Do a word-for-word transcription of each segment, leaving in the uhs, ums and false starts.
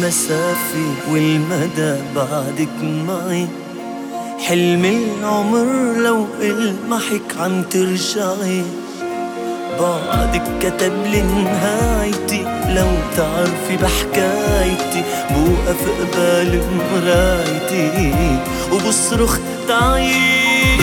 أحلى سافي والمدى بعدك معي. حلم العمر لو المحك عم ترجعي، بعدك كتب لي نهايتي. لو تعرفي بحكايتي بوقف قبال مرايتي وبصرخ تعي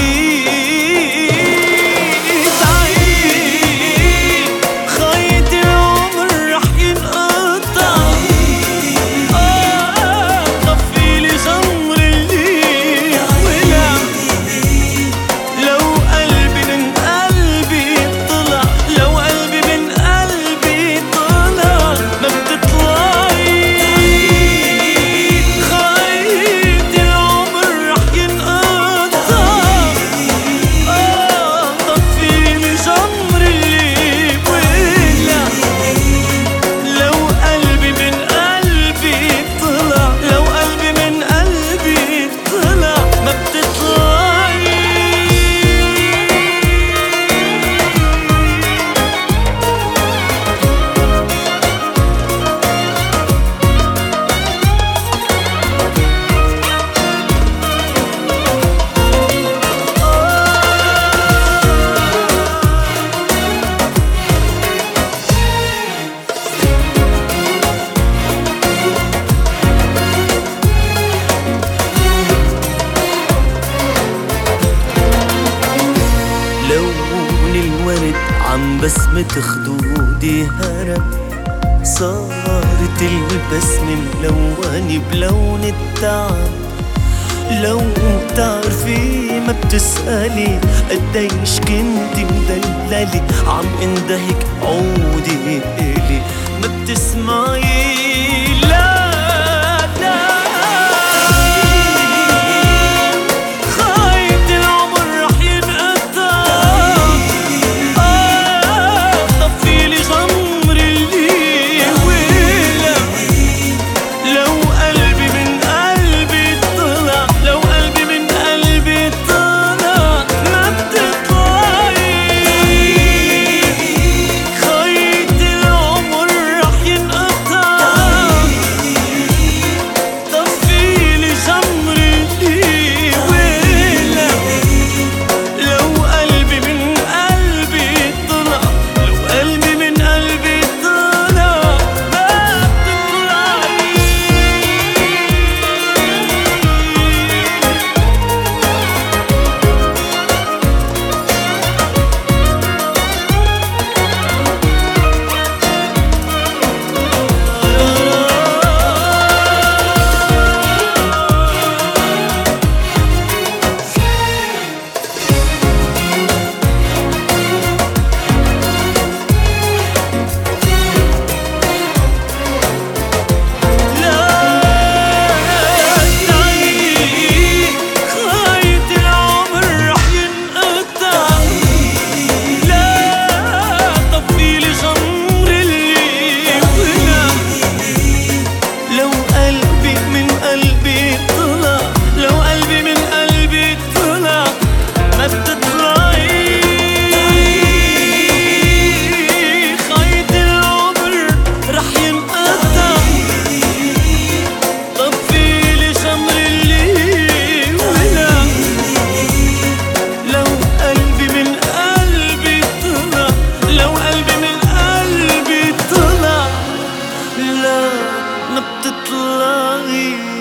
عم بسمة خدودي هرب، صارت البسمة ملونة بلون التعب. لو بتعرفي ما بتسألي قديش كنتي مدللي، عم اندهك عودي إلي ما بتسمعي. لا ما بتطلعي